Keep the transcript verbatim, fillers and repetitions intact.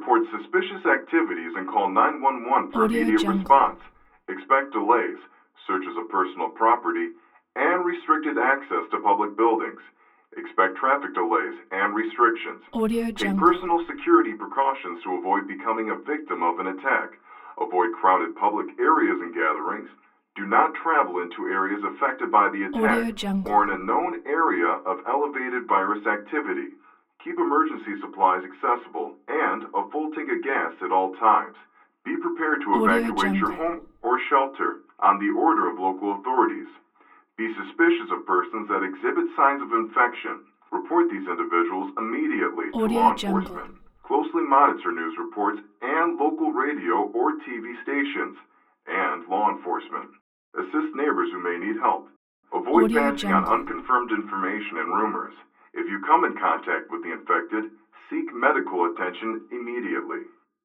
report suspicious activities and call nine one one for Audio immediate Jungle. response. Expect delays, searches of personal property, and restricted access to public buildings. Expect traffic delays and restrictions. Audio Take Jungle. personal security precautions to avoid becoming a victim of an attack. Avoid crowded public areas and gatherings. Do not travel into areas affected by the Audio attack Jungle. or in a known area of elevated virus activity. Keep emergency supplies accessible and a full tank of gas at all times. Be prepared to Audio evacuate your Jungle. home or shelter on the order of local authorities. Be suspicious of persons that exhibit signs of infection. Report these individuals immediately to Audio law Jungle. enforcement. Closely monitor news reports and local radio or T V stations and law enforcement. Assist neighbors who may need help. Avoid Audio passing on Jungle. unconfirmed information and rumors. If you come in contact with the infected, seek medical attention immediately.